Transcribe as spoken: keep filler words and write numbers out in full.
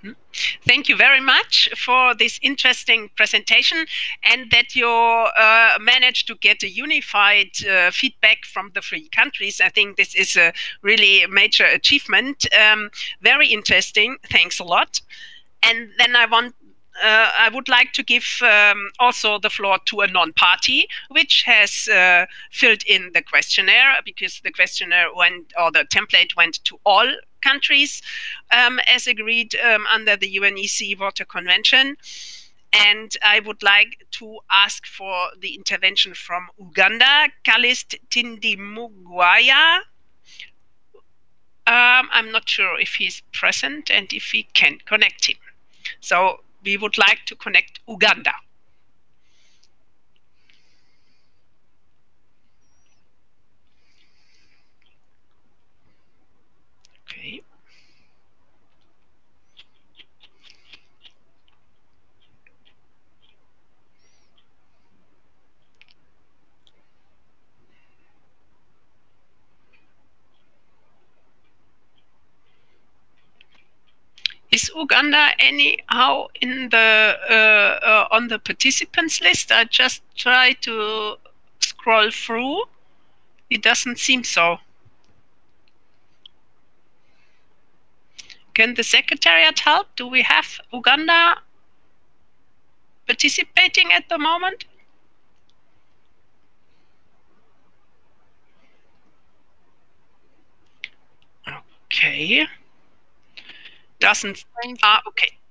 Thank you very much for this interesting presentation, and that you uh, managed to get a unified uh, feedback from the three countries. I think this is a really major achievement. Um, very interesting. Thanks a lot. And then I want uh, I would like to give um, also the floor to a non-party, which has uh, filled in the questionnaire, because the questionnaire went, or the template went to all countries, um, as agreed um, under the U N E C Water Convention. And I would like to ask for the intervention from Uganda, Kalist Tindimugwaya. Um, I'm not sure if he's present and if we can connect him. So we would like to connect Uganda. Okay. Is Uganda anyhow in the uh, uh, on the participants list? I just try to scroll through. It doesn't seem so. Can the secretariat help? Do we have Uganda participating at the moment? Okay. Doesn't. Ah, okay.